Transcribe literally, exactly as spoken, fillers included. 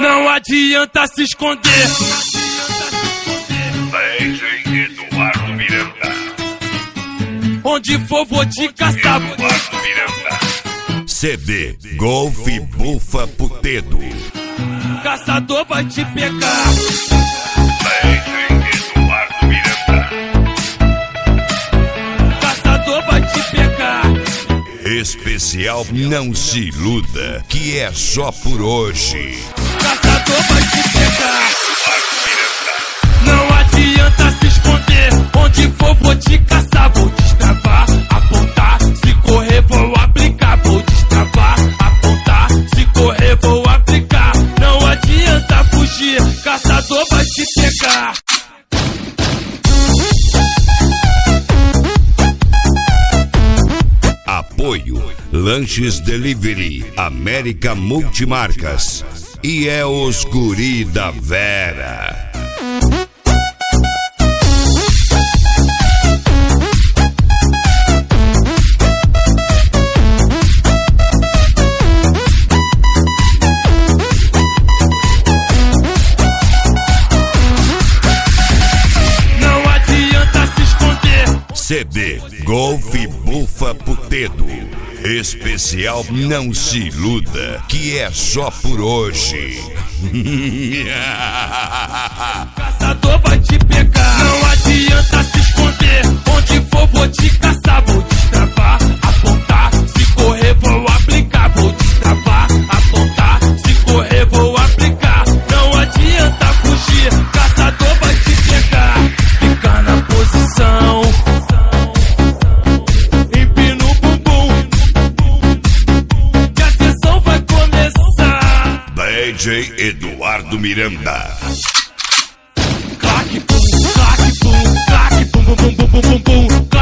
Não adianta se esconder. D J Eduardo Miranda. Onde for vou te caçar. Eduardo Miranda. C D Golfe Bufa Putedo. Caçador vai te pegar. D J Eduardo Miranda. Caçador vai te pegar. Especial Não Se Iluda, que é só por hoje. Caçador vai te pegar. Não adianta se esconder. Onde for vou te caçar. Vou destravar, apontar. Se correr vou aplicar. Vou destravar, apontar. Se correr vou aplicar. Não adianta fugir. Caçador vai te pegar. Apoio Lanches Delivery, América Multimarcas e é os guri da Vera. Não adianta se esconder. C D Golfe Bufa Putedo. Especial Não Se Iluda, que é só por hoje. Caçador vai te pegar. Não adianta se esconder. Onde for vou te caçar. Vou destravar, apontar. Se correr vou aplicar. Vou destravar, apontar. Se correr vou aplicar. Não adianta fugir. Caçador vai te pegar. Fica na posição. Empina o bumbum. Que a sessão vai começar. D J Eduardo Miranda. Claque, bum, claque, bum, claque, bum, bum, bum, bum, bum, bum, bum.